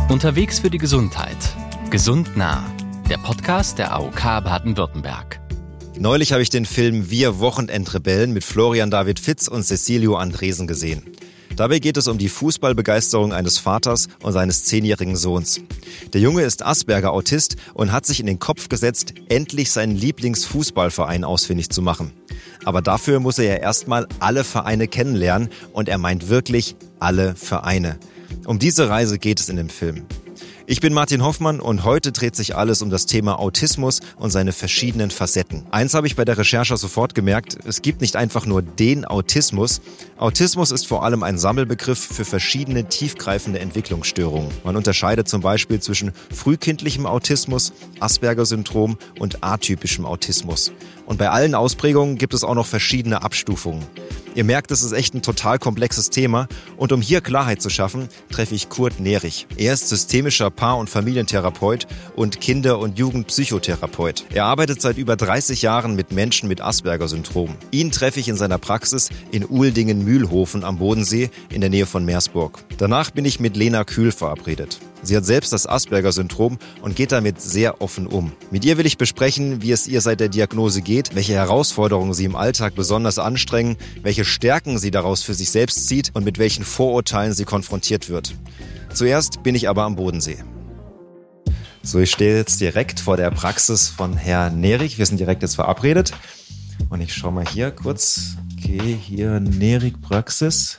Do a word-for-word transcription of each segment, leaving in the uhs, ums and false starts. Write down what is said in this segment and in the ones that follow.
Unterwegs für die Gesundheit. Gesund nah. Der Podcast der A O K Baden-Württemberg. Neulich habe ich den Film Wir Wochenendrebellen mit Florian David Fitz und Cecilio Andresen gesehen. Dabei geht es um die Fußballbegeisterung eines Vaters und seines zehnjährigen Sohns. Der Junge ist Asperger-Autist und hat sich in den Kopf gesetzt, endlich seinen Lieblingsfußballverein ausfindig zu machen. Aber dafür muss er ja erstmal alle Vereine kennenlernen und er meint wirklich alle Vereine. Um diese Reise geht es in dem Film. Ich bin Martin Hoffmann und heute dreht sich alles um das Thema Autismus und seine verschiedenen Facetten. Eins habe ich bei der Recherche sofort gemerkt, es gibt nicht einfach nur den Autismus. Autismus ist vor allem ein Sammelbegriff für verschiedene tiefgreifende Entwicklungsstörungen. Man unterscheidet zum Beispiel zwischen frühkindlichem Autismus, Asperger-Syndrom und atypischem Autismus. Und bei allen Ausprägungen gibt es auch noch verschiedene Abstufungen. Ihr merkt, es ist echt ein total komplexes Thema und um hier Klarheit zu schaffen, treffe ich Kurt Nerich. Er ist systemischer Paar- und Familientherapeut und Kinder- und Jugendpsychotherapeut. Er arbeitet seit über dreißig Jahren mit Menschen mit Asperger-Syndrom. Ihn treffe ich in seiner Praxis in Uhldingen-Mühlhofen am Bodensee in der Nähe von Meersburg. Danach bin ich mit Lena Kühl verabredet. Sie hat selbst das Asperger-Syndrom und geht damit sehr offen um. Mit ihr will ich besprechen, wie es ihr seit der Diagnose geht, welche Herausforderungen sie im Alltag besonders anstrengen, welche Stärken sie daraus für sich selbst zieht und mit welchen Vorurteilen sie konfrontiert wird. Zuerst bin ich aber am Bodensee. So, ich stehe jetzt direkt vor der Praxis von Herrn Nerich. Wir sind direkt jetzt verabredet. Und ich schaue mal hier kurz. Okay, hier Nerich Praxis.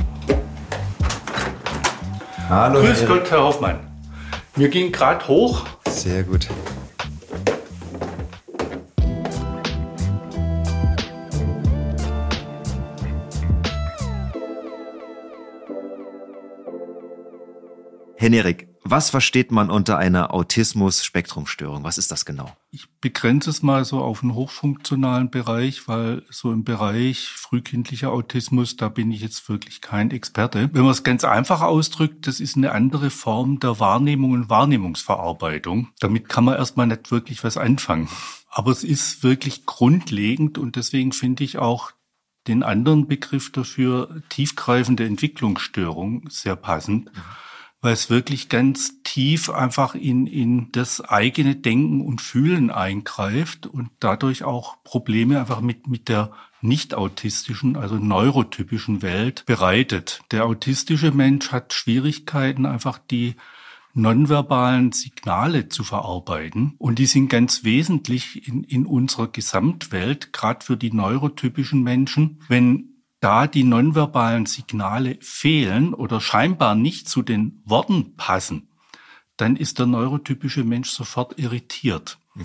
Hallo. Grüß Herr Gott, Herr Hoffmann. Wir gehen gerade hoch. Sehr gut. Herr Nerich, was versteht man unter einer Autismus-Spektrum-Störung? Was ist das genau? Ich begrenze es mal so auf einen hochfunktionalen Bereich, weil so im Bereich frühkindlicher Autismus, da bin ich jetzt wirklich kein Experte. Wenn man es ganz einfach ausdrückt, das ist eine andere Form der Wahrnehmung und Wahrnehmungsverarbeitung. Damit kann man erstmal nicht wirklich was anfangen. Aber es ist wirklich grundlegend und deswegen finde ich auch den anderen Begriff dafür, tiefgreifende Entwicklungsstörung, sehr passend. Mhm. Weil es wirklich ganz tief einfach in, in das eigene Denken und Fühlen eingreift und dadurch auch Probleme einfach mit, mit der nicht-autistischen, also neurotypischen Welt bereitet. Der autistische Mensch hat Schwierigkeiten, einfach die nonverbalen Signale zu verarbeiten. Und die sind ganz wesentlich in, in unserer Gesamtwelt, gerade für die neurotypischen Menschen. Wenn da die nonverbalen Signale fehlen oder scheinbar nicht zu den Worten passen, dann ist der neurotypische Mensch sofort irritiert. Mhm.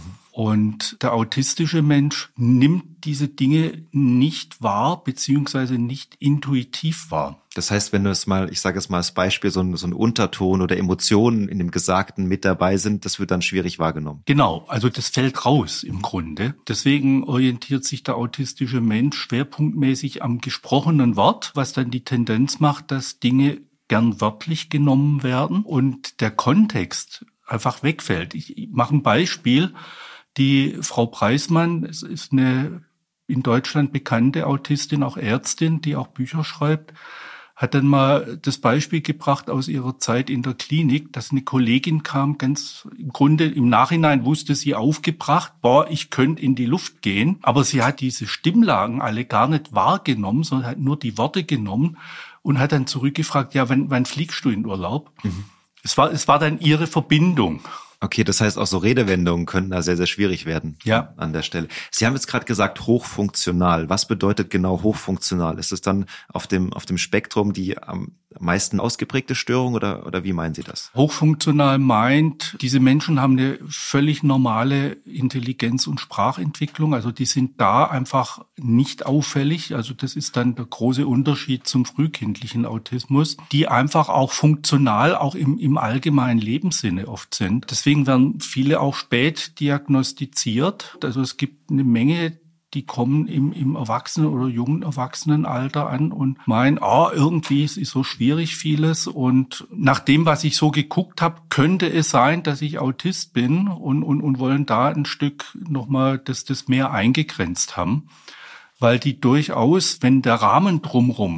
Und der autistische Mensch nimmt diese Dinge nicht wahr, beziehungsweise nicht intuitiv wahr. Das heißt, wenn du es mal, ich sage es mal als Beispiel, so ein, so ein Unterton oder Emotionen in dem Gesagten mit dabei sind, das wird dann schwierig wahrgenommen. Genau, also das fällt raus im Grunde. Deswegen orientiert sich der autistische Mensch schwerpunktmäßig am gesprochenen Wort, was dann die Tendenz macht, dass Dinge gern wörtlich genommen werden und der Kontext einfach wegfällt. Ich mache ein Beispiel. Die Frau Preismann, es ist eine in Deutschland bekannte Autistin, auch Ärztin, die auch Bücher schreibt, hat dann mal das Beispiel gebracht aus ihrer Zeit in der Klinik, dass eine Kollegin kam, ganz im Grunde im Nachhinein wusste sie aufgebracht, boah, ich könnte in die Luft gehen, aber sie hat diese Stimmlagen alle gar nicht wahrgenommen, sondern hat nur die Worte genommen und hat dann zurückgefragt, ja, wann, wann fliegst du in Urlaub? Mhm. Es war, es war dann ihre Verbindung. Okay, das heißt auch so Redewendungen können da sehr, sehr schwierig werden. Ja. An der Stelle. Sie haben jetzt gerade gesagt, hochfunktional. Was bedeutet genau hochfunktional? Ist es dann auf dem, auf dem Spektrum die am meisten ausgeprägte Störung oder, oder wie meinen Sie das? Hochfunktional meint, diese Menschen haben eine völlig normale Intelligenz- und Sprachentwicklung. Also die sind da einfach nicht auffällig. Also das ist dann der große Unterschied zum frühkindlichen Autismus, die einfach auch funktional, auch im, im allgemeinen Lebenssinne oft sind. Deswegen werden viele auch spät diagnostiziert. Also es gibt eine Menge, die kommen im, im Erwachsenen- oder jungen Erwachsenenalter an und meinen, ah, irgendwie ist es so schwierig vieles. Und nach dem, was ich so geguckt habe, könnte es sein, dass ich Autist bin und, und, und wollen da ein Stück nochmal das, das mehr eingegrenzt haben. Weil die durchaus, wenn der Rahmen drumherum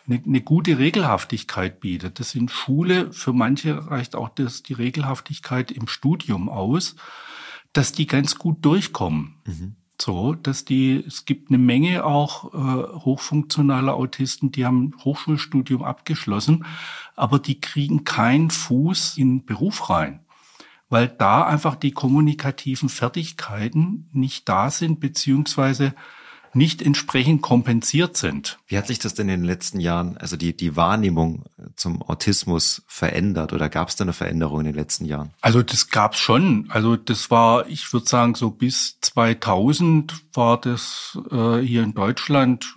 eine, eine gute Regelhaftigkeit bietet. Das in Schule, für manche reicht auch das, die Regelhaftigkeit im Studium aus, dass die ganz gut durchkommen. Mhm. So, dass die, es gibt eine Menge auch äh, hochfunktionale Autisten, die haben ein Hochschulstudium abgeschlossen, aber die kriegen keinen Fuß in den Beruf rein, weil da einfach die kommunikativen Fertigkeiten nicht da sind, beziehungsweise nicht entsprechend kompensiert sind. Wie hat sich das denn in den letzten Jahren, also die die Wahrnehmung zum Autismus verändert oder gab es da eine Veränderung in den letzten Jahren? Also das gab's schon. Also das war, ich würde sagen, so bis zweitausend war das äh, hier in Deutschland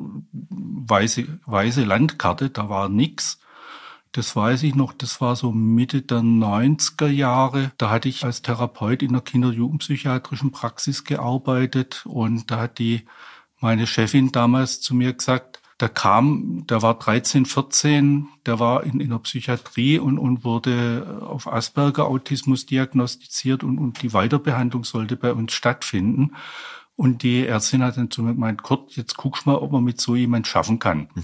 weiße, weiße Landkarte, da war nix. Das weiß ich noch, das war so Mitte der neunziger Jahre. Da hatte ich als Therapeut in der Kinder- und Jugendpsychiatrischen Praxis gearbeitet und da hat die meine Chefin damals zu mir gesagt, da kam, der war dreizehn, vierzehn, der war in, in der Psychiatrie und, und wurde auf Asperger-Autismus diagnostiziert und, und die Weiterbehandlung sollte bei uns stattfinden. Und die Ärztin hat dann zu mir gemeint, Kurt, jetzt guckst mal, ob man mit so jemand schaffen kann. Mhm.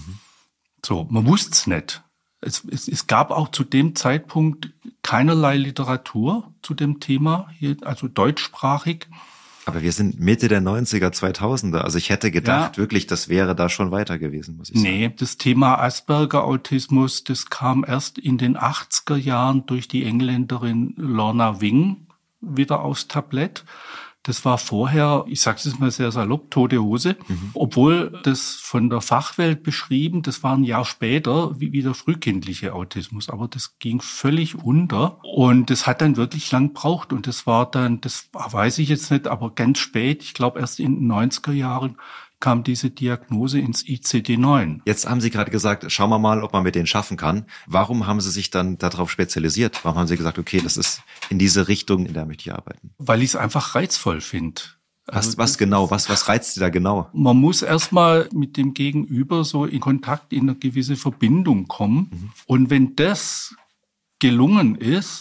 So, man wusste es nicht. Es, es, es gab auch zu dem Zeitpunkt keinerlei Literatur zu dem Thema, hier, also deutschsprachig. Aber wir sind Mitte der neunziger, zweitausender. Also ich hätte gedacht, ja, wirklich, das wäre da schon weiter gewesen, muss ich sagen. Nee, das Thema Asperger-Autismus, das kam erst in den achtziger Jahren durch die Engländerin Lorna Wing wieder aufs Tablett. Das war vorher, ich sage es mal sehr salopp, tote Hose. Mhm. Obwohl das von der Fachwelt beschrieben, das war ein Jahr später, wie, wie der frühkindliche Autismus. Aber das ging völlig unter. Und das hat dann wirklich lang gebraucht. Und das war dann, das weiß ich jetzt nicht, aber ganz spät, ich glaube erst in den neunziger Jahren, kam diese Diagnose ins I C D neun. Jetzt haben Sie gerade gesagt, schauen wir mal, ob man mit denen schaffen kann. Warum haben Sie sich dann darauf spezialisiert? Warum haben Sie gesagt, okay, das ist in diese Richtung, in der möchte ich arbeiten? Weil ich es einfach reizvoll finde. Was, also, was genau? Was, was reizt Sie da genau? Man muss erstmal mit dem Gegenüber so in Kontakt, in eine gewisse Verbindung kommen. Mhm. Und wenn das gelungen ist,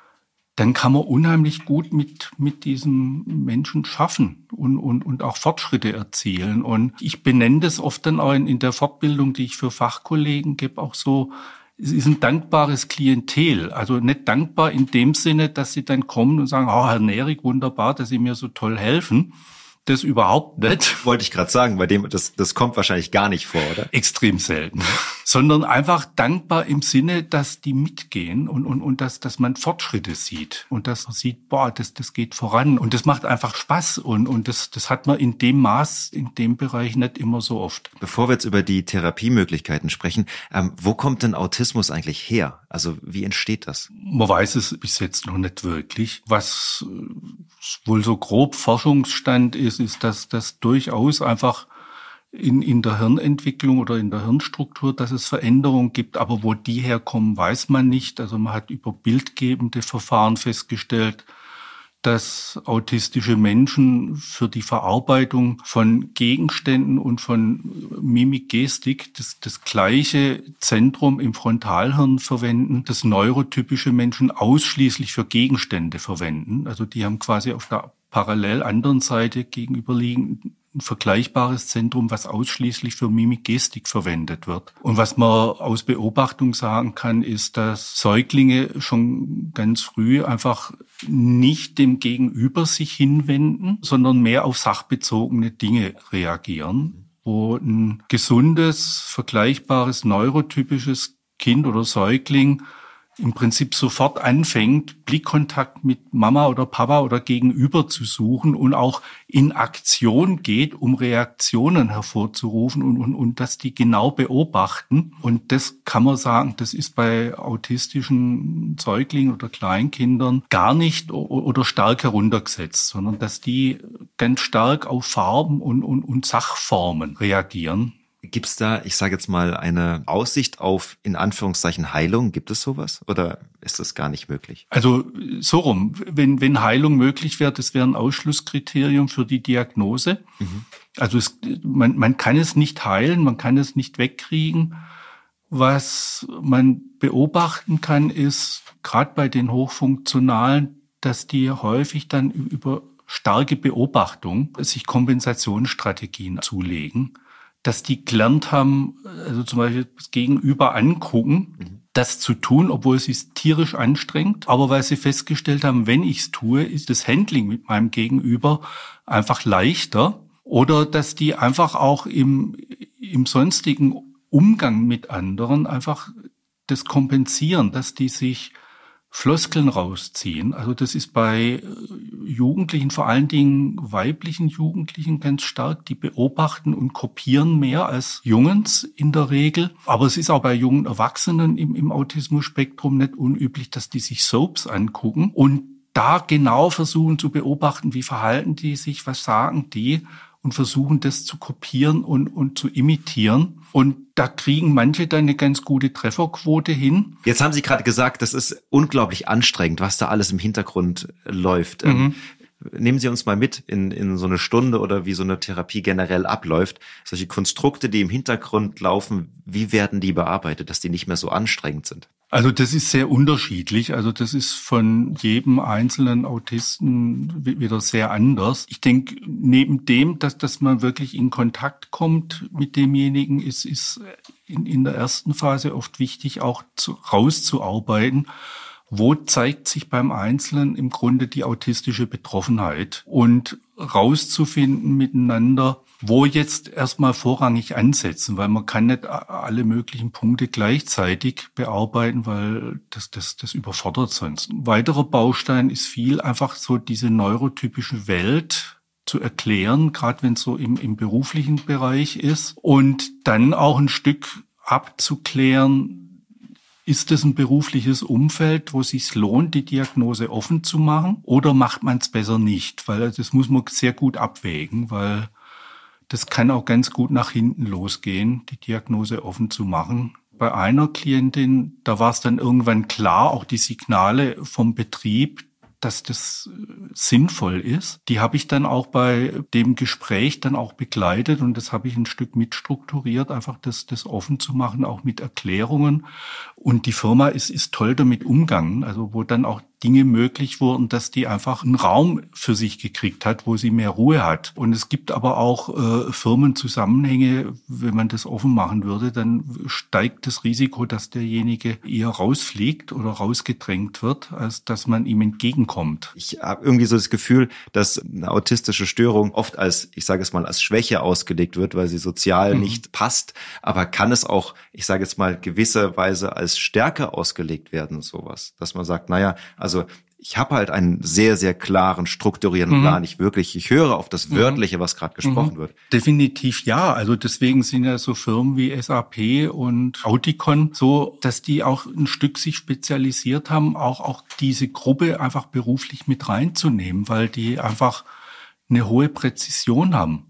dann kann man unheimlich gut mit mit diesem Menschen schaffen und und und auch Fortschritte erzielen. Und ich benenne das oft dann auch in, in der Fortbildung, die ich für Fachkollegen gebe, auch so, es ist ein dankbares Klientel. Also nicht dankbar in dem Sinne, dass sie dann kommen und sagen, oh, Herr Nerig, wunderbar, dass Sie mir so toll helfen. Das überhaupt nicht. Wollte ich gerade sagen, bei dem, das, das kommt wahrscheinlich gar nicht vor, oder? Extrem selten. Sondern einfach dankbar im Sinne, dass die mitgehen und, und, und dass, dass man Fortschritte sieht. Und dass man sieht, boah, das, das geht voran. Und das macht einfach Spaß. Und, und das, das hat man in dem Maß, in dem Bereich nicht immer so oft. Bevor wir jetzt über die Therapiemöglichkeiten sprechen, ähm, wo kommt denn Autismus eigentlich her? Also wie entsteht das? Man weiß es bis jetzt noch nicht wirklich. Was wohl so grob Forschungsstand ist, ist, dass das durchaus einfach in, in der Hirnentwicklung oder in der Hirnstruktur, dass es Veränderungen gibt. Aber wo die herkommen, weiß man nicht. Also man hat über bildgebende Verfahren festgestellt, dass autistische Menschen für die Verarbeitung von Gegenständen und von Mimik-Gestik das, das gleiche Zentrum im Frontalhirn verwenden, das neurotypische Menschen ausschließlich für Gegenstände verwenden. Also die haben quasi auf der parallel anderen Seite gegenüberliegend ein vergleichbares Zentrum, was ausschließlich für Mimik-Gestik verwendet wird. Und was man aus Beobachtung sagen kann, ist, dass Säuglinge schon ganz früh einfach nicht dem Gegenüber sich hinwenden, sondern mehr auf sachbezogene Dinge reagieren, wo ein gesundes, vergleichbares, neurotypisches Kind oder Säugling im Prinzip sofort anfängt, Blickkontakt mit Mama oder Papa oder Gegenüber zu suchen und auch in Aktion geht, um Reaktionen hervorzurufen und, und, und dass die genau beobachten. Und das kann man sagen, das ist bei autistischen Säuglingen oder Kleinkindern gar nicht oder stark heruntergesetzt, sondern dass die ganz stark auf Farben und, und, und Sachformen reagieren. Gibt's da, ich sage jetzt mal, eine Aussicht auf, in Anführungszeichen, Heilung? Gibt es sowas? Oder ist das gar nicht möglich? Also so rum, wenn, wenn Heilung möglich wäre, das wäre ein Ausschlusskriterium für die Diagnose. Mhm. Also es, man, man kann es nicht heilen, man kann es nicht wegkriegen. Was man beobachten kann, ist, gerade bei den Hochfunktionalen, dass die häufig dann über starke Beobachtung sich Kompensationsstrategien zulegen. dass die gelernt haben, also zum Beispiel das Gegenüber angucken, mhm. das zu tun, obwohl es sich tierisch anstrengt. Aber weil sie festgestellt haben, wenn ich es tue, ist das Handling mit meinem Gegenüber einfach leichter. Oder dass die einfach auch im, im sonstigen Umgang mit anderen einfach das kompensieren, dass die sich Floskeln rausziehen. Also das ist bei Jugendlichen, vor allen Dingen weiblichen Jugendlichen ganz stark. Die beobachten und kopieren mehr als Jungens in der Regel. Aber es ist auch bei jungen Erwachsenen im, im Autismus-Spektrum nicht unüblich, dass die sich Soaps angucken und da genau versuchen zu beobachten, wie verhalten die sich, was sagen die und versuchen das zu kopieren und, und zu imitieren. Und da kriegen manche dann eine ganz gute Trefferquote hin. Jetzt haben Sie gerade gesagt, das ist unglaublich anstrengend, was da alles im Hintergrund läuft. Mhm. Ähm, nehmen Sie uns mal mit in, in so eine Stunde oder wie so eine Therapie generell abläuft. Solche Konstrukte, die im Hintergrund laufen, wie werden die bearbeitet, dass die nicht mehr so anstrengend sind? Also das ist sehr unterschiedlich. Also das ist von jedem einzelnen Autisten wieder sehr anders. Ich denke, neben dem, dass, dass man wirklich in Kontakt kommt mit demjenigen, ist, ist in, in der ersten Phase oft wichtig, auch zu, rauszuarbeiten. Wo zeigt sich beim Einzelnen im Grunde die autistische Betroffenheit? Und rauszufinden miteinander, wo jetzt erstmal vorrangig ansetzen, weil man kann nicht alle möglichen Punkte gleichzeitig bearbeiten, weil das, das, das überfordert sonst. Ein weiterer Baustein ist viel einfach so diese neurotypische Welt zu erklären, gerade wenn es so im, im beruflichen Bereich ist und dann auch ein Stück abzuklären, ist es ein berufliches Umfeld, wo es sich lohnt, die Diagnose offen zu machen, oder macht man es besser nicht? Weil das muss man sehr gut abwägen, weil das kann auch ganz gut nach hinten losgehen, die Diagnose offen zu machen. Bei einer Klientin, da war es dann irgendwann klar, auch die Signale vom Betrieb, dass das sinnvoll ist. Die habe ich dann auch bei dem Gespräch dann auch begleitet und das habe ich ein Stück mitstrukturiert, einfach das, das offen zu machen, auch mit Erklärungen. Und die Firma ist, ist toll damit umgegangen, also wo dann auch Dinge möglich wurden, dass die einfach einen Raum für sich gekriegt hat, wo sie mehr Ruhe hat. Und es gibt aber auch äh, Firmenzusammenhänge, wenn man das offen machen würde, dann steigt das Risiko, dass derjenige eher rausfliegt oder rausgedrängt wird, als dass man ihm entgegenkommt. Ich habe irgendwie so das Gefühl, dass eine autistische Störung oft als, ich sage es mal, als Schwäche ausgelegt wird, weil sie sozial mhm. nicht passt. Aber kann es auch, ich sage jetzt mal, gewisserweise als Stärke ausgelegt werden, sowas? Dass man sagt, naja, also ich habe halt einen sehr, sehr klaren, strukturierenden mhm. Plan. Ich wirklich, ich höre auf das Wörtliche, was gerade gesprochen mhm. wird. Definitiv ja. Also deswegen sind ja so Firmen wie S A P und Auticon so, dass die auch ein Stück sich spezialisiert haben, auch, auch diese Gruppe einfach beruflich mit reinzunehmen, weil die einfach eine hohe Präzision haben.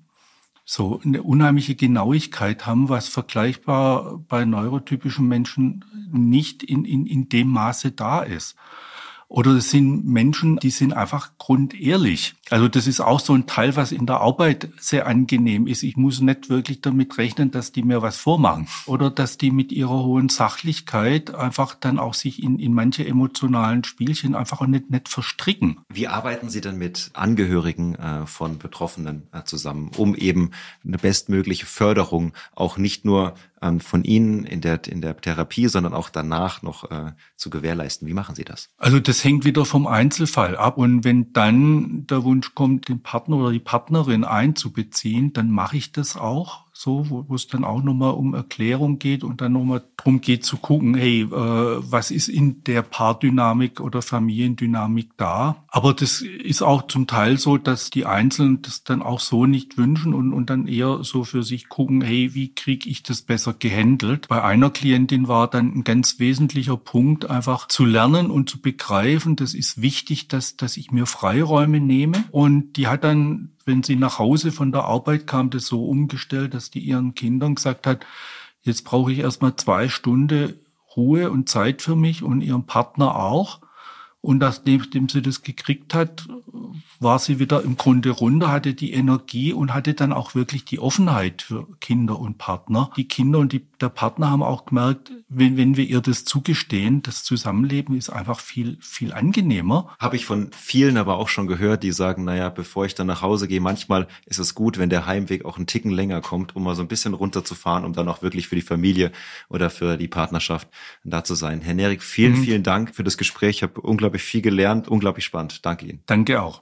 So eine unheimliche Genauigkeit haben, was vergleichbar bei neurotypischen Menschen nicht in, in, in dem Maße da ist. Oder es sind Menschen, die sind einfach grundehrlich. Also das ist auch so ein Teil, was in der Arbeit sehr angenehm ist. Ich muss nicht wirklich damit rechnen, dass die mir was vormachen. Oder dass die mit ihrer hohen Sachlichkeit einfach dann auch sich in, in manche emotionalen Spielchen einfach auch nicht, nicht verstricken. Wie arbeiten Sie denn mit Angehörigen äh, von Betroffenen äh, zusammen, um eben eine bestmögliche Förderung auch nicht nur ähm, von Ihnen in der, in der Therapie, sondern auch danach noch äh, zu gewährleisten? Wie machen Sie das? Also das hängt wieder vom Einzelfall ab. Und wenn dann der Wunsch kommt, den Partner oder die Partnerin einzubeziehen, dann mache ich das auch so, wo, wo es dann auch nochmal um Erklärung geht und dann nochmal drum geht zu gucken, hey, äh, was ist in der Paardynamik oder Familiendynamik da? Aber das ist auch zum Teil so, dass die Einzelnen das dann auch so nicht wünschen und, und dann eher so für sich gucken, hey, wie kriege ich das besser gehandelt? Bei einer Klientin war dann ein ganz wesentlicher Punkt, einfach zu lernen und zu begreifen, das ist wichtig, dass, dass ich mir Freiräume nehme. Und die hat dann, wenn sie nach Hause von der Arbeit kam, das so umgestellt, dass die ihren Kindern gesagt hat, jetzt brauche ich erstmal zwei Stunden Ruhe und Zeit für mich und ihren Partner auch. Und nachdem sie das gekriegt hat, war sie wieder im Grunde runter, hatte die Energie und hatte dann auch wirklich die Offenheit für Kinder und Partner. Die Kinder und die, der Partner haben auch gemerkt, wenn, wenn wir ihr das zugestehen, das Zusammenleben ist einfach viel, viel angenehmer. Habe ich von vielen aber auch schon gehört, die sagen, naja, bevor ich dann nach Hause gehe, manchmal ist es gut, wenn der Heimweg auch einen Ticken länger kommt, um mal so ein bisschen runterzufahren, um dann auch wirklich für die Familie oder für die Partnerschaft da zu sein. Herr Nerik, vielen, mhm. vielen Dank für das Gespräch. Ich habe unglaublich viel gelernt, unglaublich spannend. Danke Ihnen. Danke auch.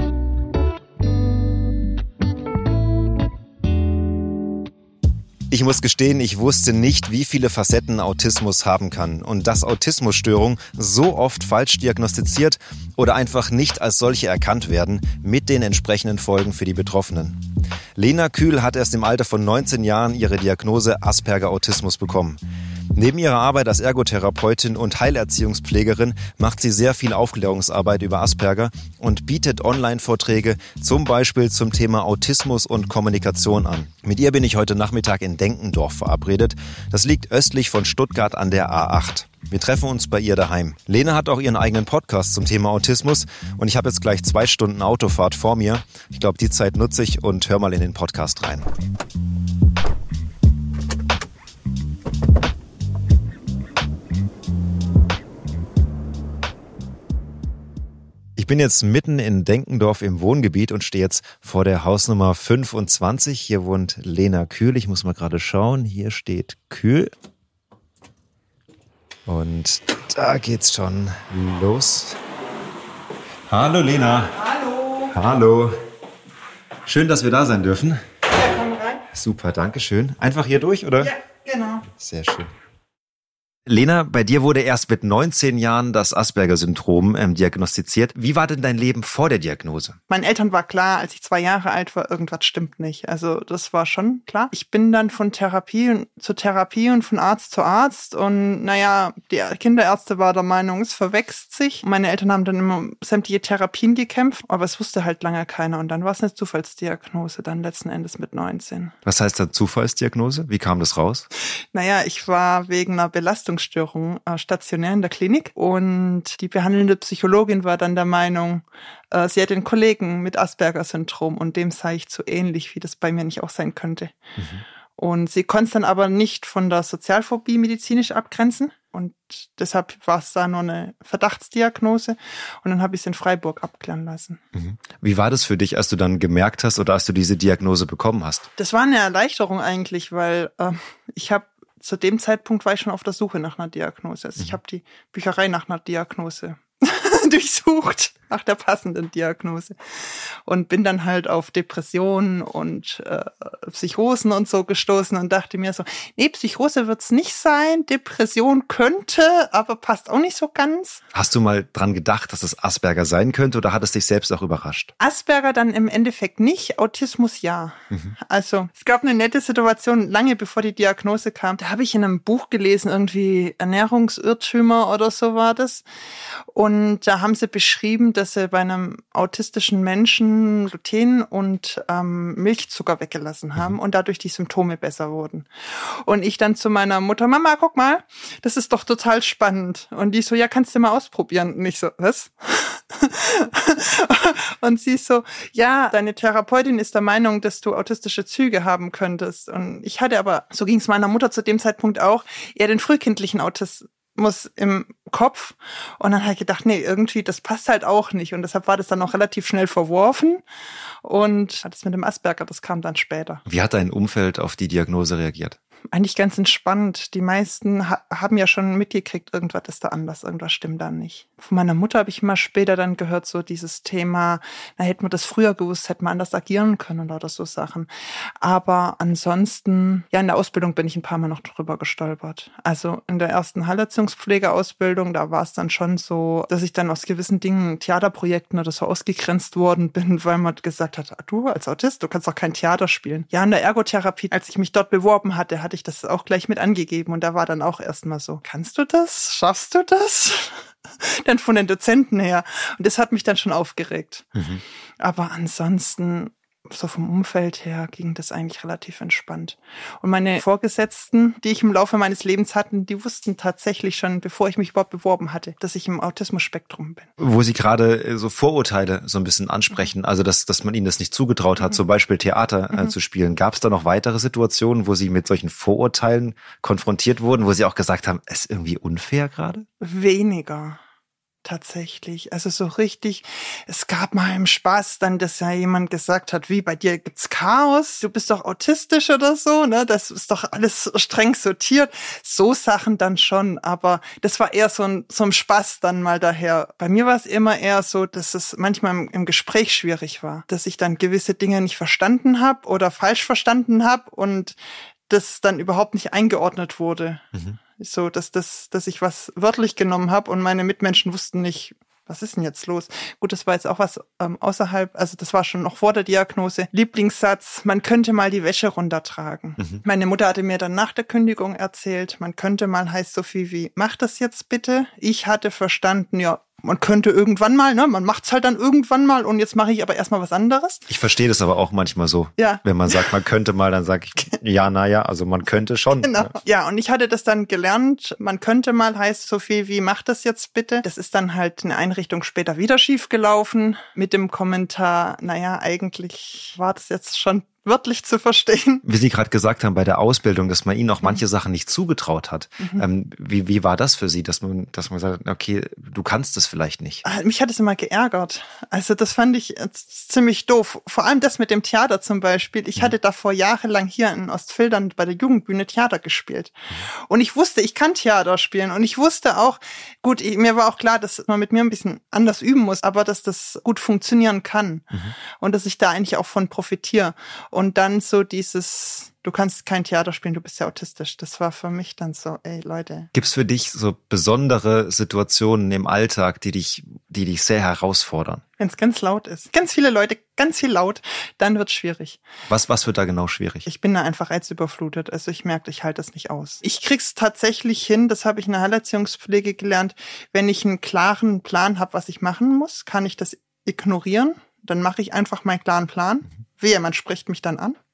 Ich muss gestehen, ich wusste nicht, wie viele Facetten Autismus haben kann und dass Autismusstörungen so oft falsch diagnostiziert oder einfach nicht als solche erkannt werden, mit den entsprechenden Folgen für die Betroffenen. Lena Kühl hat erst im Alter von neunzehn Jahren ihre Diagnose Asperger-Autismus bekommen. Neben ihrer Arbeit als Ergotherapeutin und Heilerziehungspflegerin macht sie sehr viel Aufklärungsarbeit über Asperger und bietet Online-Vorträge zum Beispiel zum Thema Autismus und Kommunikation an. Mit ihr bin ich heute Nachmittag in Denkendorf verabredet. Das liegt östlich von Stuttgart an der A acht. Wir treffen uns bei ihr daheim. Lena hat auch ihren eigenen Podcast zum Thema Autismus und ich habe jetzt gleich zwei Stunden Autofahrt vor mir. Ich glaube, die Zeit nutze ich und hör mal in den Podcast rein. Ich bin jetzt mitten in Denkendorf im Wohngebiet und stehe jetzt vor der Hausnummer fünfundzwanzig. Hier wohnt Lena Kühl. Ich muss mal gerade schauen. Hier steht Kühl. Und da geht's schon los. Hallo Lena. Hallo. Hallo. Schön, dass wir da sein dürfen. Ja, komm rein. Super, danke schön. Einfach hier durch, oder? Ja, genau. Sehr schön. Lena, bei dir wurde erst mit neunzehn Jahren das Asperger-Syndrom ähm, diagnostiziert. Wie war denn dein Leben vor der Diagnose? Meinen Eltern war klar, als ich zwei Jahre alt war, irgendwas stimmt nicht. Also das war schon klar. Ich bin dann von Therapie zu Therapie und von Arzt zu Arzt. Und naja, die Kinderärzte war der Meinung, es verwechselt sich. Meine Eltern haben dann immer sämtliche Therapien gekämpft, aber es wusste halt lange keiner. Und dann war es eine Zufallsdiagnose, dann letzten Endes mit neunzehn. Was heißt da Zufallsdiagnose? Wie kam das raus? Naja, ich war wegen einer Belastung Störung äh, stationär in der Klinik und die behandelnde Psychologin war dann der Meinung, äh, sie hätte einen Kollegen mit Asperger-Syndrom und dem sei ich zu ähnlich, wie das bei mir nicht auch sein könnte. Mhm. Und sie konnte es dann aber nicht von der Sozialphobie medizinisch abgrenzen und deshalb war es da nur eine Verdachtsdiagnose und dann habe ich es in Freiburg abklären lassen. Mhm. Wie war das für dich, als du dann gemerkt hast oder als du diese Diagnose bekommen hast? Das war eine Erleichterung eigentlich, weil äh, ich habe zu dem Zeitpunkt war ich schon auf der Suche nach einer Diagnose. Also ich habe die Bücherei nach einer Diagnose durchsucht, nach der passenden Diagnose. Und bin dann halt auf Depressionen und äh, Psychosen und so gestoßen und dachte mir so, nee, Psychose wird's nicht sein, Depression könnte, aber passt auch nicht so ganz. Hast du mal dran gedacht, dass es Asperger sein könnte oder hat es dich selbst auch überrascht? Asperger dann im Endeffekt nicht, Autismus ja. Mhm. Also es gab eine nette Situation, lange bevor die Diagnose kam. Da habe ich in einem Buch gelesen, irgendwie Ernährungsirrtümer oder so war das. Und da haben sie beschrieben, dass sie bei einem autistischen Menschen Gluten und ähm, Milchzucker weggelassen haben und dadurch die Symptome besser wurden. Und ich dann zu meiner Mutter, Mama, guck mal, das ist doch total spannend. Und die so, ja, kannst du mal ausprobieren. Und ich so, was? Und sie so, ja, deine Therapeutin ist der Meinung, dass du autistische Züge haben könntest. Und ich hatte aber, so ging es meiner Mutter zu dem Zeitpunkt auch, eher den frühkindlichen Autismus muss im Kopf. Und dann habe ich gedacht, nee, irgendwie, das passt halt auch nicht. Und deshalb war das dann auch relativ schnell verworfen. Und das mit dem Asperger, das kam dann später. Wie hat dein Umfeld auf die Diagnose reagiert? Eigentlich ganz entspannt. Die meisten ha- haben ja schon mitgekriegt, irgendwas ist da anders, irgendwas stimmt da nicht. Von meiner Mutter habe ich immer später dann gehört, so dieses Thema, na, hätten wir das früher gewusst, hätten wir anders agieren können oder so Sachen. Aber ansonsten, ja, in der Ausbildung bin ich ein paar Mal noch drüber gestolpert. Also in der ersten Heilerziehungspflegeausbildung, da war es dann schon so, dass ich dann aus gewissen Dingen, Theaterprojekten oder so ausgegrenzt worden bin, weil man gesagt hat, du als Autist, du kannst doch kein Theater spielen. Ja, in der Ergotherapie, als ich mich dort beworben hatte, hatte ich das auch gleich mit angegeben und da war dann auch erstmal so, kannst du das? Schaffst du das? Dann von den Dozenten her. Und das hat mich dann schon aufgeregt. Mhm. Aber ansonsten so vom Umfeld her ging das eigentlich relativ entspannt. Und meine Vorgesetzten, die ich im Laufe meines Lebens hatte, die wussten tatsächlich schon, bevor ich mich überhaupt beworben hatte, dass ich im Autismus-Spektrum bin. Wo Sie gerade so Vorurteile so ein bisschen ansprechen, also dass, dass man Ihnen das nicht zugetraut hat, mhm. zum Beispiel Theater äh, mhm. zu spielen. Gab es da noch weitere Situationen, wo Sie mit solchen Vorurteilen konfrontiert wurden, wo Sie auch gesagt haben, es ist irgendwie unfair gerade? Weniger. Tatsächlich, also so richtig, es gab mal im Spaß dann, dass ja jemand gesagt hat, wie, bei dir gibt's Chaos, du bist doch autistisch oder so, ne, das ist doch alles streng sortiert, so Sachen dann schon, aber das war eher so ein, so ein Spaß dann mal daher. Bei mir war es immer eher so, dass es manchmal im, im Gespräch schwierig war, dass ich dann gewisse Dinge nicht verstanden habe oder falsch verstanden habe und das dann überhaupt nicht eingeordnet wurde. Mhm. So, dass das, dass ich was wörtlich genommen habe und meine Mitmenschen wussten nicht, was ist denn jetzt los? Gut, das war jetzt auch was ähm, außerhalb, also das war schon noch vor der Diagnose. Lieblingssatz, man könnte mal die Wäsche runtertragen. Mhm. Meine Mutter hatte mir dann nach der Kündigung erzählt, man könnte mal, heißt so viel wie, mach das jetzt bitte. Ich hatte verstanden, ja, man könnte irgendwann mal, ne, man macht's halt dann irgendwann mal und jetzt mache ich aber erstmal was anderes. Ich verstehe das aber auch manchmal so. Ja. Wenn man sagt, man könnte mal, dann sage ich, ja, naja, also man könnte schon. Genau. Ja, und ich hatte das dann gelernt, man könnte mal, heißt so viel wie, mach das jetzt bitte. Das ist dann halt eine Einrichtung später wieder schief gelaufen mit dem Kommentar, naja, eigentlich war das jetzt schon wörtlich zu verstehen. Wie Sie gerade gesagt haben, bei der Ausbildung, dass man Ihnen auch manche Sachen nicht zugetraut hat. Mhm. Ähm, wie, wie war das für Sie, dass man, dass man sagt, okay, du kannst das vielleicht nicht? Mich hat es immer geärgert. Also das fand ich ziemlich doof. Vor allem das mit dem Theater zum Beispiel. Ich mhm. hatte davor jahrelang hier in Ostfildern bei der Jugendbühne Theater gespielt. Mhm. Und ich wusste, ich kann Theater spielen. Und ich wusste auch, gut, ich, mir war auch klar, dass man mit mir ein bisschen anders üben muss, aber dass das gut funktionieren kann. Mhm. Und dass ich da eigentlich auch von profitiere. Und dann so dieses, du kannst kein Theater spielen, du bist ja autistisch. Das war für mich dann so, ey Leute. Gibt's für dich so besondere Situationen im Alltag, die dich, die dich sehr herausfordern? Wenn es ganz laut ist. Ganz viele Leute, ganz viel laut, dann wird's schwierig. Was, was wird da genau schwierig? Ich bin da einfach reizüberflutet. Also ich merke, ich halte das nicht aus. Ich krieg's tatsächlich hin, das habe ich in der Heilerziehungspflege gelernt, wenn ich einen klaren Plan habe, was ich machen muss, kann ich das ignorieren. Dann mache ich einfach meinen klaren Plan. Mhm. Wehe, man spricht mich dann an.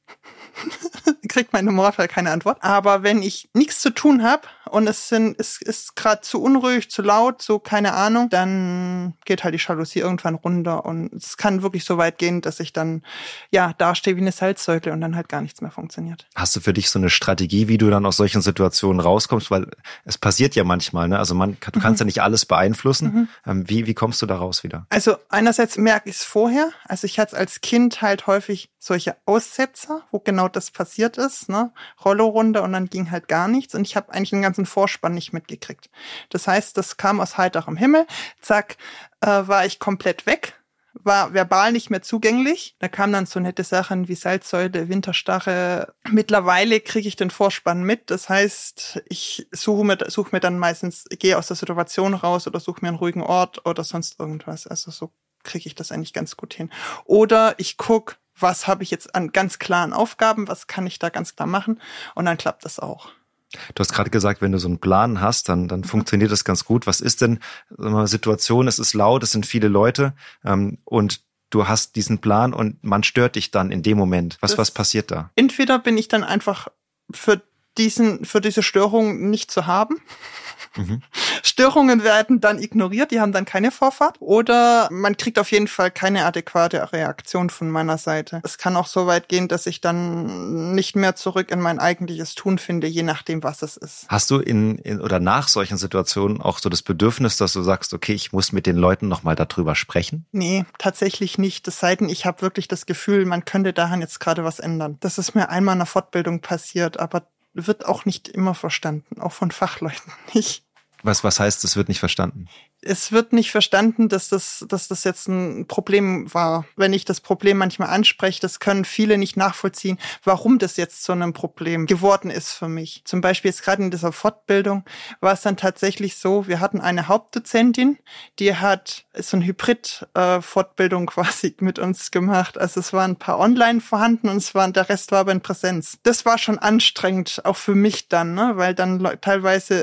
Kriegt mein Normalfall keine Antwort. Aber wenn ich nichts zu tun habe und es sind, es ist gerade zu unruhig, zu laut, so keine Ahnung, dann geht halt die Jalousie irgendwann runter und es kann wirklich so weit gehen, dass ich dann ja dastehe wie eine Salzsäule und dann halt gar nichts mehr funktioniert. Hast du für dich so eine Strategie, wie du dann aus solchen Situationen rauskommst? Weil es passiert ja manchmal, ne? Also man, du kannst mhm. ja nicht alles beeinflussen. Mhm. Wie, wie kommst du da raus wieder? Also einerseits merke ich es vorher. Also ich hatte als Kind halt häufig solche Aussetzer, wo genau das passiert ist, ne? Rollo runter und dann ging halt gar nichts und ich habe eigentlich den ganzen Vorspann nicht mitgekriegt. Das heißt, das kam aus heiterem Himmel, zack, äh, war ich komplett weg, war verbal nicht mehr zugänglich. Da kamen dann so nette Sachen wie Salzsäule, Winterstarre. Mittlerweile kriege ich den Vorspann mit, das heißt, ich suche mir, suche mir dann meistens, gehe aus der Situation raus oder suche mir einen ruhigen Ort oder sonst irgendwas. Also so kriege ich das eigentlich ganz gut hin. Oder ich gucke, was habe ich jetzt an ganz klaren Aufgaben, was kann ich da ganz klar machen und dann klappt das auch. Du hast gerade gesagt, wenn du so einen Plan hast, dann, dann mhm. funktioniert das ganz gut. Was ist denn so eine Situation, es ist laut, es sind viele Leute ähm, und du hast diesen Plan und man stört dich dann in dem Moment. Was, das, was passiert da? Entweder bin ich dann einfach für diesen, für diese Störung nicht zu haben. Mhm. Störungen werden dann ignoriert, die haben dann keine Vorfahrt. Oder man kriegt auf jeden Fall keine adäquate Reaktion von meiner Seite. Es kann auch so weit gehen, dass ich dann nicht mehr zurück in mein eigentliches Tun finde, je nachdem, was es ist. Hast du in, in oder nach solchen Situationen auch so das Bedürfnis, dass du sagst, okay, ich muss mit den Leuten nochmal darüber sprechen? Nee, tatsächlich nicht. Es sei denn, ich habe wirklich das Gefühl, man könnte daran jetzt gerade was ändern. Das ist mir einmal in der Fortbildung passiert, aber wird auch nicht immer verstanden, auch von Fachleuten nicht. Was, was heißt, es wird nicht verstanden? Es wird nicht verstanden, dass das, dass das jetzt ein Problem war. Wenn ich das Problem manchmal anspreche, das können viele nicht nachvollziehen, warum das jetzt zu einem Problem geworden ist für mich. Zum Beispiel jetzt gerade in dieser Fortbildung war es dann tatsächlich so, wir hatten eine Hauptdozentin, die hat so eine Hybrid-Fortbildung quasi mit uns gemacht. Also es waren ein paar online vorhanden und es waren, der Rest war aber in Präsenz. Das war schon anstrengend, auch für mich dann, ne, weil dann teilweise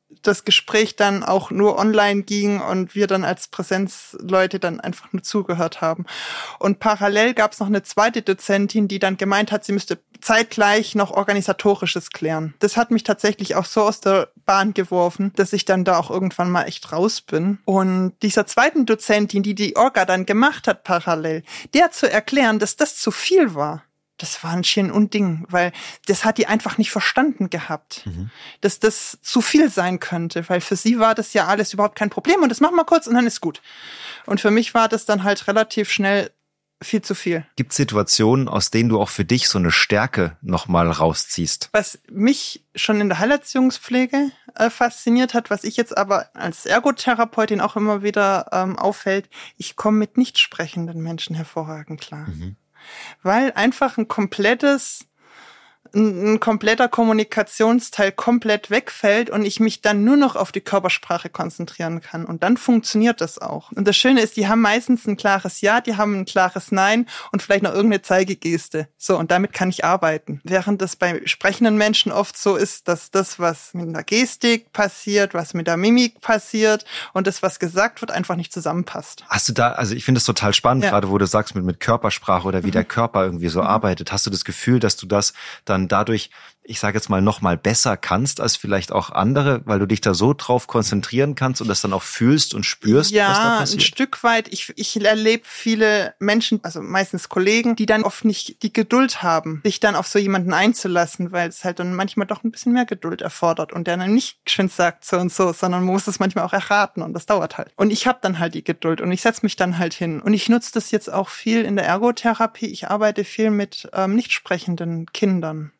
das Gespräch dann auch nur online ging und wir dann als Präsenzleute dann einfach nur zugehört haben. Und parallel gab es noch eine zweite Dozentin, die dann gemeint hat, sie müsste zeitgleich noch Organisatorisches klären. Das hat mich tatsächlich auch so aus der Bahn geworfen, dass ich dann da auch irgendwann mal echt raus bin. Und dieser zweiten Dozentin, die die Orga dann gemacht hat parallel, der zu erklären, dass das zu viel war, das war ein schier Unding, weil das hat die einfach nicht verstanden gehabt, mhm. dass das zu viel sein könnte, weil für sie war das ja alles überhaupt kein Problem und das machen wir kurz und dann ist gut. Und für mich war das dann halt relativ schnell viel zu viel. Gibt es Situationen, aus denen du auch für dich so eine Stärke nochmal rausziehst? Was mich schon in der Heilerziehungspflege äh, fasziniert hat, was ich jetzt aber als Ergotherapeutin auch immer wieder ähm, auffällt, ich komme mit nicht sprechenden Menschen hervorragend klar. Mhm. Weil einfach ein komplettes, ein, ein kompletter Kommunikationsteil komplett wegfällt und ich mich dann nur noch auf die Körpersprache konzentrieren kann. Und dann funktioniert das auch. Und das Schöne ist, die haben meistens ein klares Ja, die haben ein klares Nein und vielleicht noch irgendeine Zeigegeste. So, und damit kann ich arbeiten. Während das bei sprechenden Menschen oft so ist, dass das, was mit der Gestik passiert, was mit der Mimik passiert und das, was gesagt wird, einfach nicht zusammenpasst. Hast du da, also ich finde es total spannend, ja. gerade wo du sagst, mit, mit Körpersprache oder wie mhm. der Körper irgendwie so mhm. arbeitet. Hast du das Gefühl, dass du das dann dadurch, ich sage jetzt mal, noch mal besser kannst als vielleicht auch andere, weil du dich da so drauf konzentrieren kannst und das dann auch fühlst und spürst, ja, was da passiert? Ja, ein Stück weit. Ich, ich erlebe viele Menschen, also meistens Kollegen, die dann oft nicht die Geduld haben, sich dann auf so jemanden einzulassen, weil es halt dann manchmal doch ein bisschen mehr Geduld erfordert und der dann nicht schön sagt so und so, sondern man muss es manchmal auch erraten und das dauert halt. Und ich habe dann halt die Geduld und ich setze mich dann halt hin. Und ich nutze das jetzt auch viel in der Ergotherapie. Ich arbeite viel mit ähm, nicht sprechenden Kindern.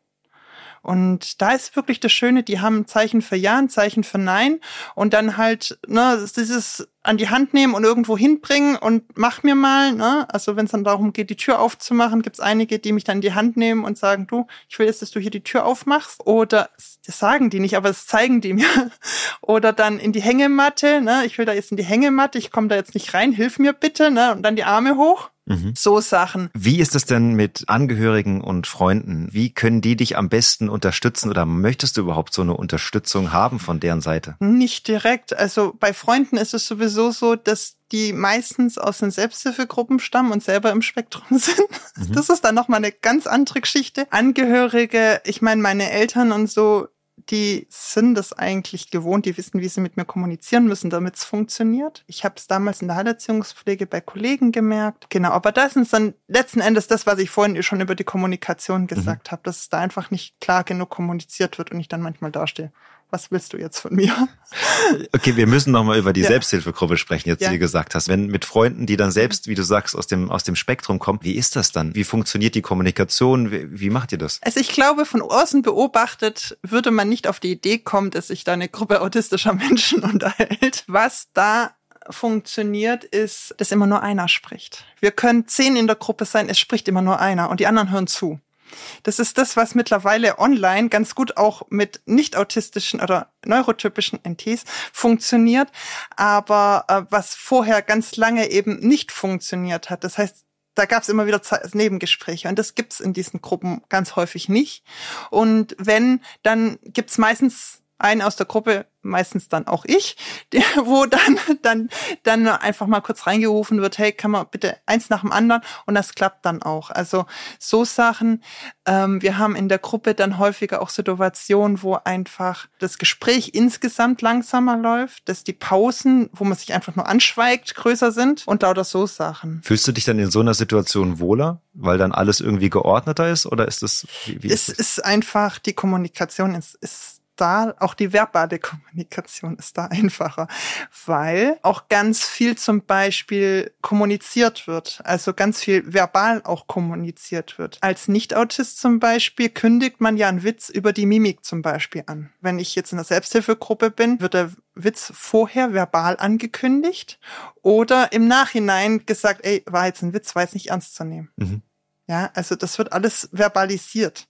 Und da ist wirklich das Schöne, die haben ein Zeichen für Ja, ein Zeichen für Nein und dann halt, ne, dieses an die Hand nehmen und irgendwo hinbringen und mach mir mal, ne, also wenn es dann darum geht, die Tür aufzumachen, gibt es einige, die mich dann in die Hand nehmen und sagen, du, ich will jetzt, dass du hier die Tür aufmachst, oder, das sagen die nicht, aber das zeigen die mir, oder dann in die Hängematte, ne, ich will da jetzt in die Hängematte, ich komme da jetzt nicht rein, hilf mir bitte, ne, und dann die Arme hoch. Mhm. So Sachen. Wie ist es denn mit Angehörigen und Freunden? Wie können die dich am besten unterstützen oder möchtest du überhaupt so eine Unterstützung haben von deren Seite? Nicht direkt. Also bei Freunden ist es sowieso so, dass die meistens aus den Selbsthilfegruppen stammen und selber im Spektrum sind. Mhm. Das ist dann nochmal eine ganz andere Geschichte. Angehörige, ich meine, meine Eltern und so, die sind das eigentlich gewohnt, die wissen, wie sie mit mir kommunizieren müssen, damit es funktioniert. Ich habe es damals in der Heilerziehungspflege bei Kollegen gemerkt. Genau, aber das ist dann letzten Endes das, was ich vorhin schon über die Kommunikation gesagt mhm. habe, dass es da einfach nicht klar genug kommuniziert wird und ich dann manchmal dastehe. Was willst du jetzt von mir? Okay, wir müssen nochmal über die ja. Selbsthilfegruppe sprechen, jetzt ja. wie du gesagt hast. Wenn mit Freunden, die dann selbst, wie du sagst, aus dem aus dem Spektrum kommen, wie ist das dann? Wie funktioniert die Kommunikation? Wie, wie macht ihr das? Also ich glaube, von außen beobachtet würde man nicht auf die Idee kommen, dass sich da eine Gruppe autistischer Menschen unterhält. Was da funktioniert, ist, dass immer nur einer spricht. Wir können zehn in der Gruppe sein, es spricht immer nur einer und die anderen hören zu. Das ist das, was mittlerweile online ganz gut auch mit nicht-autistischen oder neurotypischen N Ts funktioniert, aber äh, was vorher ganz lange eben nicht funktioniert hat. Das heißt, da gab es immer wieder Nebengespräche und das gibt's in diesen Gruppen ganz häufig nicht. Und wenn, dann gibt's meistens einen aus der Gruppe, meistens dann auch ich, der, wo dann, dann, dann einfach mal kurz reingerufen wird, hey, kann man bitte eins nach dem anderen, und das klappt dann auch. Also so Sachen. Ähm, wir haben in der Gruppe dann häufiger auch Situationen, wo einfach das Gespräch insgesamt langsamer läuft, dass die Pausen, wo man sich einfach nur anschweigt, größer sind und lauter so Sachen. Fühlst du dich dann in so einer Situation wohler, weil dann alles irgendwie geordneter ist, oder ist das, wie, wie ist es das? ist einfach, die Kommunikation ist, ist da, auch die verbale Kommunikation ist da einfacher, weil auch ganz viel zum Beispiel kommuniziert wird, also ganz viel verbal auch kommuniziert wird. Als Nicht-Autist zum Beispiel kündigt man ja einen Witz über die Mimik zum Beispiel an. Wenn ich jetzt in der Selbsthilfegruppe bin, wird der Witz vorher verbal angekündigt oder im Nachhinein gesagt, ey, war jetzt ein Witz, war jetzt nicht ernst zu nehmen. Mhm. Ja, also das wird alles verbalisiert.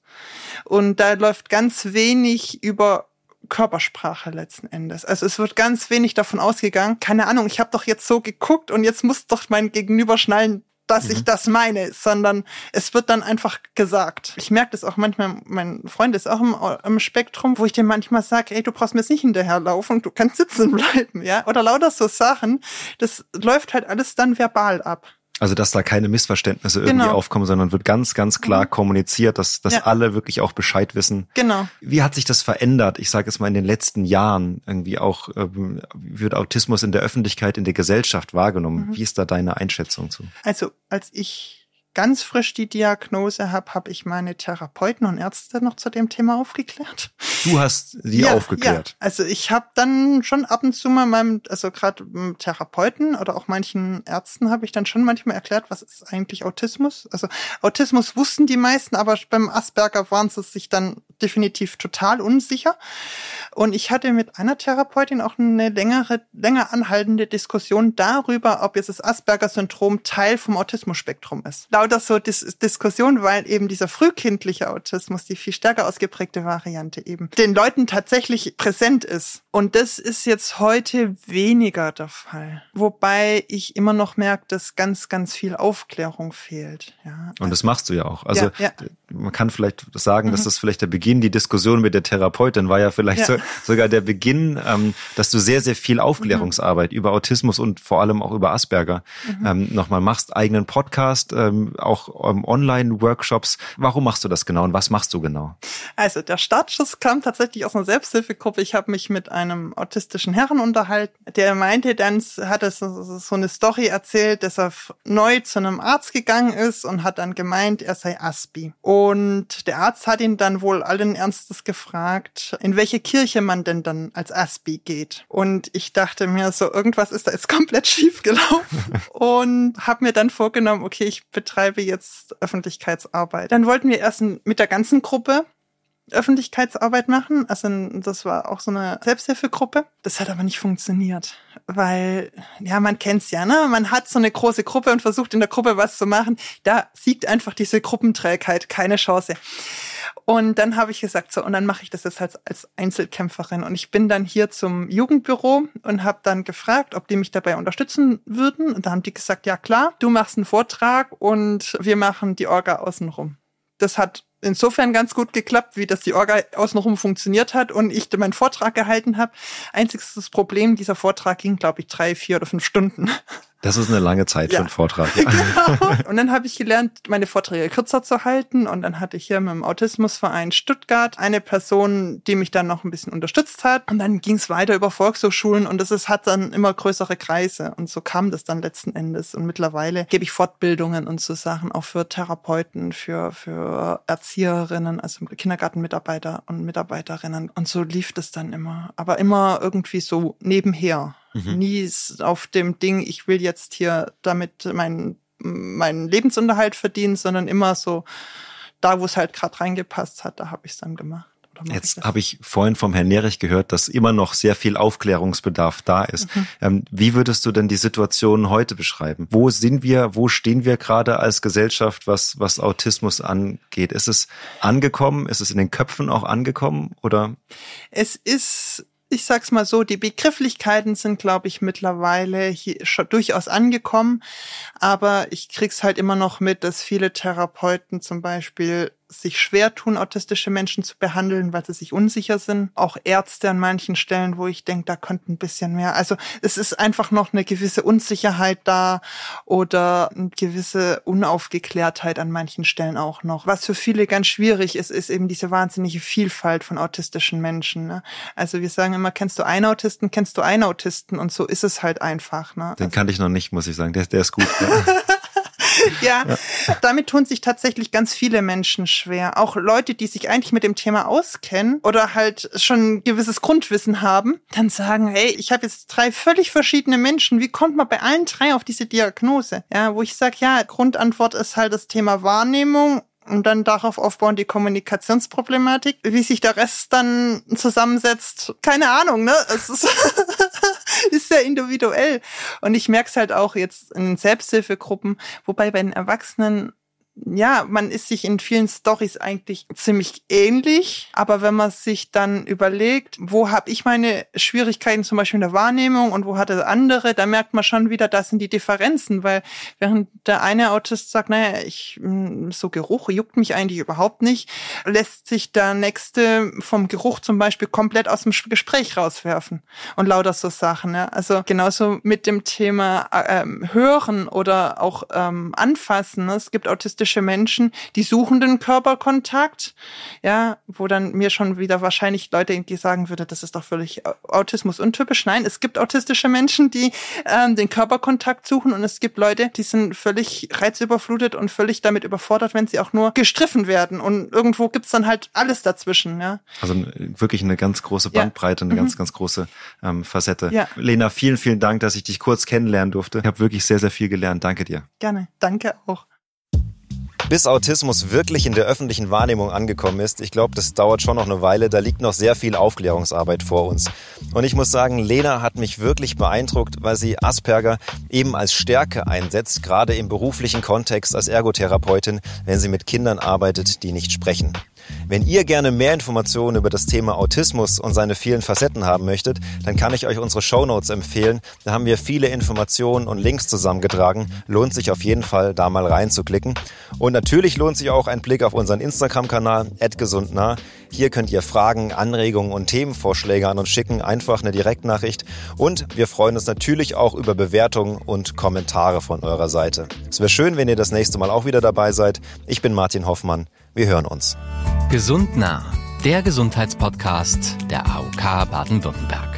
Und da läuft ganz wenig über Körpersprache letzten Endes. Also es wird ganz wenig davon ausgegangen, keine Ahnung, ich habe doch jetzt so geguckt und jetzt muss doch mein Gegenüber schnallen, dass Mhm. ich das meine, sondern es wird dann einfach gesagt. Ich merke das auch manchmal, mein Freund ist auch im, im Spektrum, wo ich dem manchmal sage, ey, du brauchst mir jetzt nicht hinterherlaufen, du kannst sitzen bleiben, ja, oder lauter so Sachen. Das läuft halt alles dann verbal ab. Also, dass da keine Missverständnisse irgendwie Genau. aufkommen, sondern wird ganz, ganz klar Mhm. kommuniziert, dass, dass Ja. alle wirklich auch Bescheid wissen. Genau. Wie hat sich das verändert? Ich sage es mal in den letzten Jahren irgendwie auch, ähm, wie wird Autismus in der Öffentlichkeit, in der Gesellschaft wahrgenommen? Mhm. Wie ist da deine Einschätzung zu? Also, als ich ganz frisch die Diagnose habe, habe ich meine Therapeuten und Ärzte noch zu dem Thema aufgeklärt. Du hast die Ja, aufgeklärt. Ja. Also ich habe dann schon ab und zu mal meinem, also gerade Therapeuten oder auch manchen Ärzten habe ich dann schon manchmal erklärt, was ist eigentlich Autismus? Also Autismus wussten die meisten, aber beim Asperger waren sie sich dann definitiv total unsicher. Und ich hatte mit einer Therapeutin auch eine längere, länger anhaltende Diskussion darüber, ob jetzt das Asperger-Syndrom Teil vom Autismus-Spektrum ist. Lauter so Dis- Diskussion, weil eben dieser frühkindliche Autismus, die viel stärker ausgeprägte Variante eben, den Leuten tatsächlich präsent ist. Und das ist jetzt heute weniger der Fall. Wobei ich immer noch merke, dass ganz, ganz viel Aufklärung fehlt. Ja, Und das machst du ja auch. Also Ja, ja. man kann vielleicht sagen, Mhm. dass das vielleicht der Beginn, die Diskussion mit der Therapeutin war ja vielleicht Ja. so, sogar der Beginn, ähm, dass du sehr, sehr viel Aufklärungsarbeit mhm. über Autismus und vor allem auch über Asperger mhm. ähm, nochmal machst, eigenen Podcast, ähm, auch ähm, Online-Workshops. Warum machst du das genau und was machst du genau? Also der Startschuss kam tatsächlich aus einer Selbsthilfegruppe. Ich habe mich mit einem autistischen Herrn unterhalten. Der meinte dann, hat es so eine Story erzählt, dass er neu zu einem Arzt gegangen ist und hat dann gemeint, er sei Aspi. Und der Arzt hat ihn dann wohl allen Ernstes gefragt, in welche Kirche man denn dann als Aspi geht. Und ich dachte mir so, irgendwas ist da jetzt komplett schief gelaufen. Und habe mir dann vorgenommen, okay, ich betreibe jetzt Öffentlichkeitsarbeit. Dann wollten wir erst mit der ganzen Gruppe Öffentlichkeitsarbeit machen. Also das war auch so eine Selbsthilfegruppe. Das hat aber nicht funktioniert, weil, ja, man kennt's ja, ne? Man hat so eine große Gruppe und versucht in der Gruppe was zu machen. Da siegt einfach diese Gruppenträgheit, keine Chance. Und dann habe ich gesagt, so, und dann mache ich das jetzt als, als Einzelkämpferin. Und ich bin dann hier zum Jugendbüro und habe dann gefragt, ob die mich dabei unterstützen würden. Und da haben die gesagt, ja klar, du machst einen Vortrag und wir machen die Orga außenrum. Das hat insofern ganz gut geklappt, wie das die Orga außenrum funktioniert hat und ich meinen Vortrag gehalten habe. Einziges Problem, dieser Vortrag ging, glaube ich, drei, vier oder fünf Stunden. Das ist eine lange Zeit Ja. für einen Vortrag. Genau. Und dann habe ich gelernt, meine Vorträge kürzer zu halten. Und dann hatte ich hier mit dem Autismusverein Stuttgart eine Person, die mich dann noch ein bisschen unterstützt hat. Und dann ging es weiter über Volkshochschulen und das ist, hat dann immer größere Kreise. Und so kam das dann letzten Endes. Und mittlerweile gebe ich Fortbildungen und so Sachen, auch für Therapeuten, für, für Erzieherinnen, also Kindergartenmitarbeiter und Mitarbeiterinnen. Und so lief das dann immer. Aber immer irgendwie so nebenher. Mhm. Nie auf dem Ding, ich will jetzt hier damit meinen meinen Lebensunterhalt verdienen, sondern immer so da, wo es halt gerade reingepasst hat, da habe ich es dann gemacht. Jetzt habe ich vorhin vom Herrn Nerich gehört, dass immer noch sehr viel Aufklärungsbedarf da ist. Mhm. Ähm, wie würdest du denn die Situation heute beschreiben? Wo sind wir, wo stehen wir gerade als Gesellschaft, was, was Autismus angeht? Ist es angekommen? Ist es in den Köpfen auch angekommen? Oder? Es ist... Ich sag's mal so, die Begrifflichkeiten sind, glaube ich, mittlerweile hier schon durchaus angekommen. Aber ich krieg's halt immer noch mit, dass viele Therapeuten zum Beispiel sich schwer tun, autistische Menschen zu behandeln, weil sie sich unsicher sind. Auch Ärzte an manchen Stellen, wo ich denke, da könnte ein bisschen mehr. Also es ist einfach noch eine gewisse Unsicherheit da oder eine gewisse Unaufgeklärtheit an manchen Stellen auch noch. Was für viele ganz schwierig ist, ist eben diese wahnsinnige Vielfalt von autistischen Menschen. Ne? Also wir sagen immer, kennst du einen Autisten, kennst du einen Autisten und so ist es halt einfach. Ne? Den also, kannte ich noch nicht, muss ich sagen. Der, der ist gut. Ne? Ja, ja, damit tun sich tatsächlich ganz viele Menschen schwer. Auch Leute, die sich eigentlich mit dem Thema auskennen oder halt schon ein gewisses Grundwissen haben, dann sagen, hey, ich habe jetzt drei völlig verschiedene Menschen. Wie kommt man bei allen drei auf diese Diagnose? Ja, wo ich sage, ja, Grundantwort ist halt das Thema Wahrnehmung. Und dann darauf aufbauen die Kommunikationsproblematik. Wie sich der Rest dann zusammensetzt, keine Ahnung, ne? Es ist, ist sehr individuell. Und ich merke es halt auch jetzt in den Selbsthilfegruppen, wobei bei den Erwachsenen ja, man ist sich in vielen Storys eigentlich ziemlich ähnlich, aber wenn man sich dann überlegt, wo habe ich meine Schwierigkeiten zum Beispiel in der Wahrnehmung und wo hat der andere, da merkt man schon wieder, das sind die Differenzen, weil während der eine Autist sagt, naja, ich, so Geruch juckt mich eigentlich überhaupt nicht, lässt sich der nächste vom Geruch zum Beispiel komplett aus dem Gespräch rauswerfen und lauter so Sachen. Ja. Also genauso mit dem Thema ähm, Hören oder auch ähm, Anfassen. Ne? Es gibt autistische Menschen, die suchen den Körperkontakt, ja, wo dann mir schon wieder wahrscheinlich Leute irgendwie sagen würde, das ist doch völlig Autismus untypisch. Nein, es gibt autistische Menschen, die ähm, den Körperkontakt suchen und es gibt Leute, die sind völlig reizüberflutet und völlig damit überfordert, wenn sie auch nur gestriffen werden und irgendwo gibt's dann halt alles dazwischen, ja. Also wirklich eine ganz große Bandbreite, ja. eine mhm. ganz, ganz große ähm, Facette. Ja. Lena, vielen, vielen Dank, dass ich dich kurz kennenlernen durfte. Ich habe wirklich sehr, sehr viel gelernt. Danke dir. Gerne. Danke auch. Bis Autismus wirklich in der öffentlichen Wahrnehmung angekommen ist, ich glaube, das dauert schon noch eine Weile, da liegt noch sehr viel Aufklärungsarbeit vor uns. Und ich muss sagen, Lena hat mich wirklich beeindruckt, weil sie Asperger eben als Stärke einsetzt, gerade im beruflichen Kontext als Ergotherapeutin, wenn sie mit Kindern arbeitet, die nicht sprechen. Wenn ihr gerne mehr Informationen über das Thema Autismus und seine vielen Facetten haben möchtet, dann kann ich euch unsere Shownotes empfehlen. Da haben wir viele Informationen und Links zusammengetragen. Lohnt sich auf jeden Fall, da mal reinzuklicken. Und natürlich lohnt sich auch ein Blick auf unseren Instagram-Kanal at gesundnah. Hier könnt ihr Fragen, Anregungen und Themenvorschläge an uns schicken. Einfach eine Direktnachricht. Und wir freuen uns natürlich auch über Bewertungen und Kommentare von eurer Seite. Es wäre schön, wenn ihr das nächste Mal auch wieder dabei seid. Ich bin Martin Hoffmann. Wir hören uns. Gesund nah, der Gesundheitspodcast der A O K Baden-Württemberg.